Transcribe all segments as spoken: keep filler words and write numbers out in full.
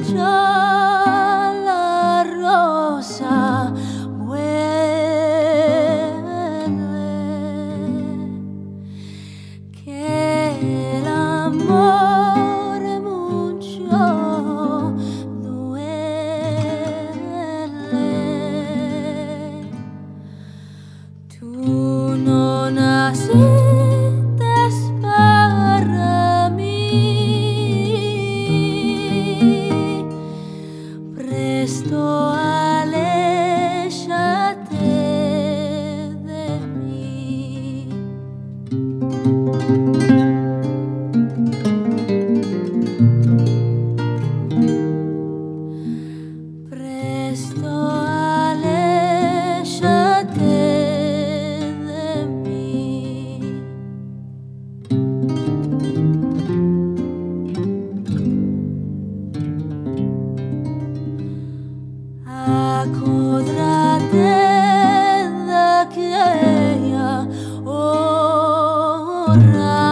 ya la rosa huele, que el amor mucho duele. Tú no naciste para mí, presto aléjate de mí. Presto aléjate de mí. Acódrate de aquella hora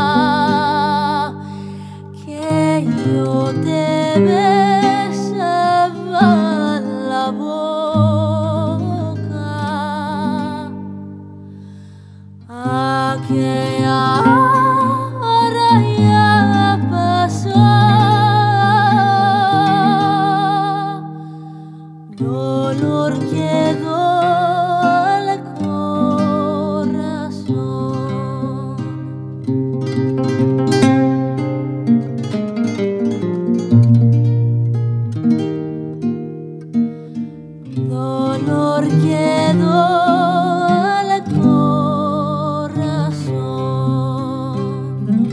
que yo te besaba la boca. Aquella hora ya pasó. Dolor quedó al corazón. Dolor quedó al corazón.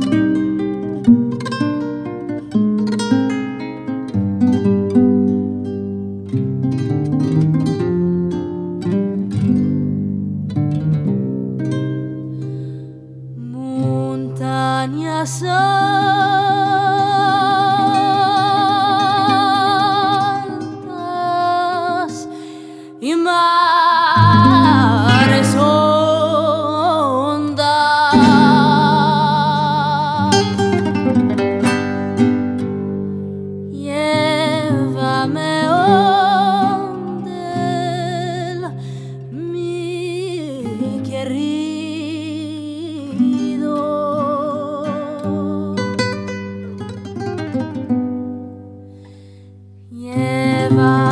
Montañas altas y mares hondas, llévame donde mi querido. Lleva